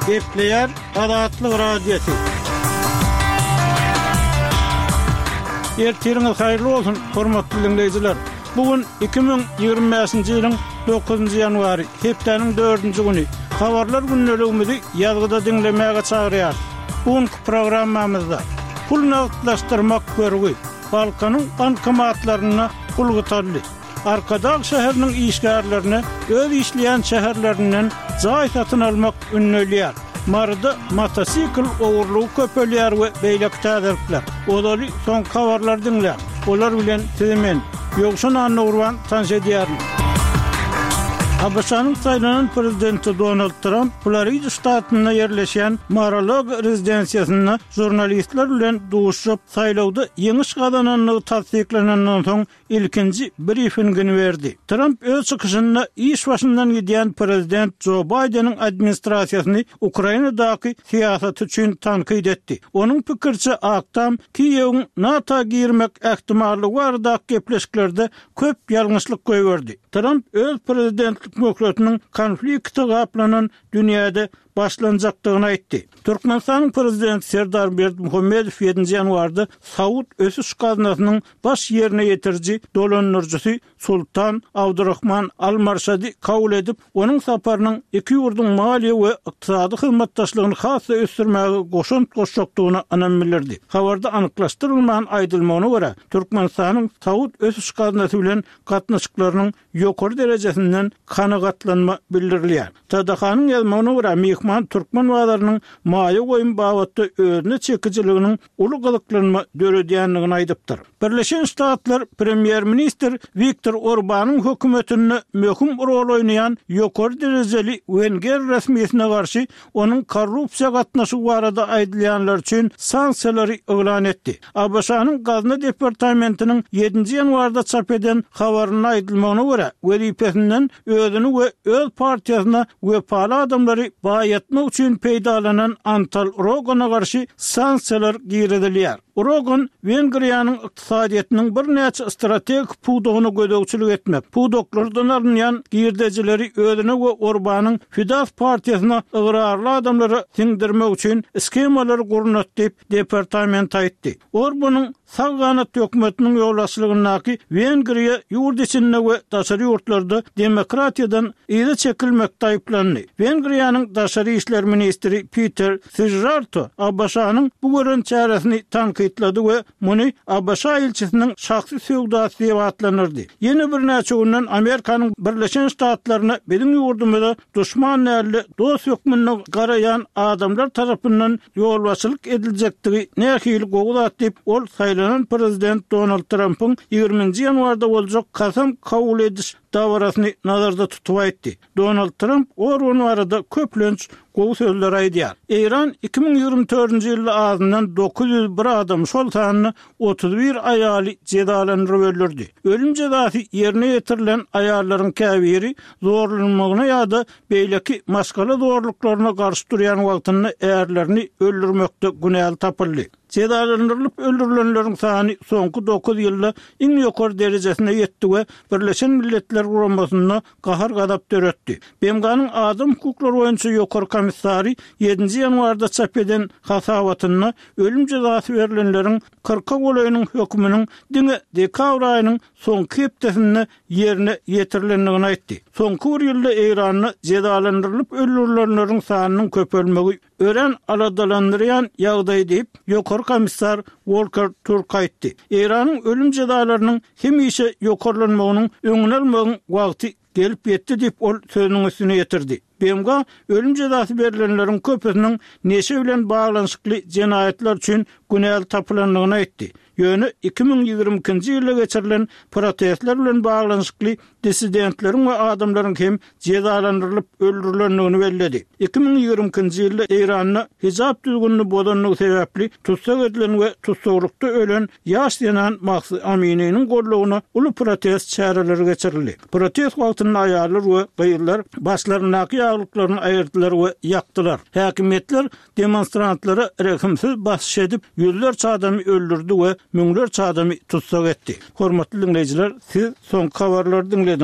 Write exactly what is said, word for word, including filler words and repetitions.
Gepleyer Adatlyk radiosu. Ertiriniz hayırlı olsun, hormatly dinleyijiler. Bugün iki bin ýygrimi beşinji ýylyň dokuzunçy ýanwary, hepdeniň dördünçi güni. Habarlar günneligimizi ýazgyda dinlemäge çagyrýar. Bugünkü programmamyzda pul nagdlaşdyrmak görügi, Balkanyň bankomatlaryna pul gytarly. Arkadaş şäheriniň işgärlerini öz işleýän şäherlerinden jaý satyn almak ünnelýär. Marada motosikl ogurlugy köpelýär we beýlek täzirikler. Olary son habarlar dinler. Olar bilen tizimen ýokşun anurwan tanşedýär. Abaşanyň saýlanan prezidenti Donald Trump Florida ştatyna ýerleşen Mar-a-Lago rezidensiýasyna jurnalistler bilen duşup saýlawda ýeňiş gazananlygy tasdiklenen soň ilkinji briefingini berdi. Trump öz çykyşynda iş başyndan gidýän prezident Joe Biden'in administrasiýasyny Ukrainadaky siýasaty üçin tanqid etdi. Onuň pikirçe aktam Kiýewiň NATO girmek ähtimallygy barada gepleşiklerde köp ýalňyşlyk goýberdi. Trump öz prezidentlik möhletiniň konflikti gaplanan dünýäde başlanjakdygyny aýtdy. Türkmenistanyň prezidenti Serdar Berdimuhammedow ýedinji ýanwarda Saud ösüş gaznasynyň baş ýerine ýetirji dolanyrjysy Sultan Abdurrahman Al-Marşady kabul edip, onuň saparynyň iki ýurduň maliýe we ykdysady hyzmatdaşlygyny hassa ösdürmäge goşun goşjakdygyny anam bildirdi. Habarda anyklaşdyrylmagan aýdylmagyna görä, Türkmenistanyň Saud ösüş gaznasy bilen gatnaşyklarynyň ýokary derejesinden kanagatlanma bildirilýär. Tadahanyň ýazmagyna görä, mehman Türkmen waglarynyň maýa goýun babatda özüne çekijiliginiň uly gyzyklanma döredýänligini aýdypdyr. Birleşen Ştatlar Premier Minister Viktor Orbanyň hökümetine möhüm rol oýnaýan ýokary derejeli Wenger resmiýetine garşy onuň korrupsiýa gatnaşygy barada aýdylýanlar üçin sanksiýalary elan etdi. Abaşanyň gazna departamentiniň ýedinji ýanwarda çap eden habaryna aýdylmagyna görä, wezipesinden özüni we öz partiýasyna we pala adamlary baýatmak üçin peýdalanan Antal Rogana garşy sanksiýalar giredilýär. Rogan Wengriýanyň ykdysadyýatynyň bir näçe strategik puwdugyny gödäwçilik etmek, puwdoklardan alynýan girdejileri özüne we Orbanyň Fidesz partiýasyna ygyrarly adamlary siňdirmek üçin skemalar gurnat diýip departament aýtdy. Orbanyň Sağganat hökümetiniň ýoldaşlygynaky Wengriýa ýurt içinde we daşary ýurtlarda demokratiýadan ýa-da çekilmekde aýplandy. Wengriýanyň daşary işler ministri Peter Szijjarto Abaşanyň bu görün çäresini tanqidlady we muny Abaşa elçisiniň şahsy söwdasy diýip atlanyrdy. Ýene bir näçe günden Amerikanyň Birleşen Ştatlaryna bizim ýurdumyzda duşman näli dost hökmüne garayan adamlar tarapyndan ýolbaşçylyk ediljekdigi nähili gowudat diýip ol saýlanan prezident Donald Trump'ın ýygrimiňji ýanwarda boljak kasam kabul ediş dawarasyny nazarda tutup aýtdy. Donald Trump orun arada köplenç gowy sözler aýdýar. Iran iki bin ýygrimi dördünçi ýylda azyndan dokuz ýüz bir adam şol sanyny otuz bir aýaly jedalandyryp öldürdi. Ölüm jezasy ýerine ýetirilen aýallaryň käbiri zorlanmagyna ýa-da beýleki maskala zorluklaryna garşy durýan wagtynda ärlerini öldürmekde günäl tapyldy. Jedalandyrlyp öldürilenleriň sany soňky dokuz ýylda iň ýokary derejesine ýetdi we Birleşen Milletler Guramasyna gahar gadap döretdi. B M G'nyň adam hukuklary boýunça ýokary komissary ýedinji ýanwarda çap eden hasabatyna ölüm jezasy berilenleriň kırka goýanyň hökmüniň diňe dekabr aýynyň soňky hepdesinde ýerine ýetirilendigini aýtdy. Soňky bir ýylda Iranyň jedalandyrlyp öldürilenleriň sanynyň köpelmegi ören aladalandyrýan ýagdaý diýip ýokary komissar Volker Turk aýtdy. Iranyň ölüm jezalarynyň hemişe ýokarlanmagynyň öňüne almagyň wagty gelip ýetdi diýip ol sözüniň üstüne ýetirdi. B M G ölüm jezasy berilenleriň köpüsiniň neşe bilen baglanyşykly jenaýetler üçin günäl tapylandygyny aýtdy. Ýöne iki bin ýygrimiňji ýylda geçirilen protestler bilen baglanyşykly dissidentlerin we adamlaryň hem jezalandyrlyp öldürilendigini belledi. iki bin ýygrimiňji ýylda Iranyň hijab düzgünlüği bolanlygy sebäpli tutsak edilen we tutsaklykda ölen ýaş ýanan Mahsa Amini'niň gorlugyna uly protest çäreleri geçirildi. Protest wagtynda aýallar we gyýylar başlarynaky ýaglyklaryny aýyrdylar we ýakdylar. Häkimetler demonstrantlara rehimsiz basyş edip ýüzlerçe adamy öldürdi we müňlerçe adamy tutsak etdi. Hormatly dinleyijiler, siz soňky habarlary dinlediniz.